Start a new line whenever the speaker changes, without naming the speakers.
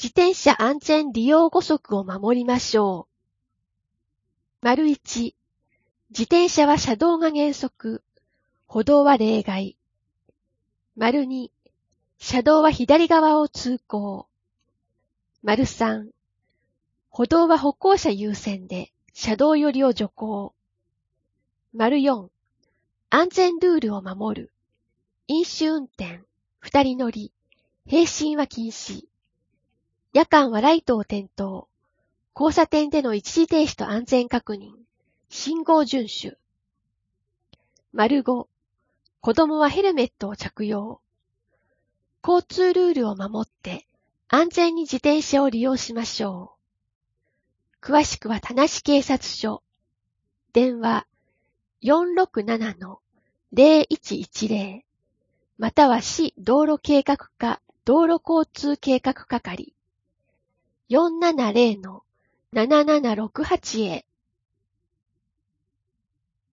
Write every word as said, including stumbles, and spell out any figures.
自転車安全利用ご則を守りましょう。丸いち、自転車は車道が原則、歩道は例外。丸に、車道は左側を通行。丸さん、歩道は歩行者優先で、車道寄りを徐行。丸よん、安全ルールを守る。飲酒運転、二人乗り、並進は禁止。夜間はライトを点灯。交差点での一時停止と安全確認。信号遵守。丸ご、子供はヘルメットを着用。交通ルールを守って安全に自転車を利用しましょう。詳しくは田無警察署。電話 よんろくななのゼロいちいちゼロ または市道路計画課道路交通計画係 よんななゼロのななななろくはち へ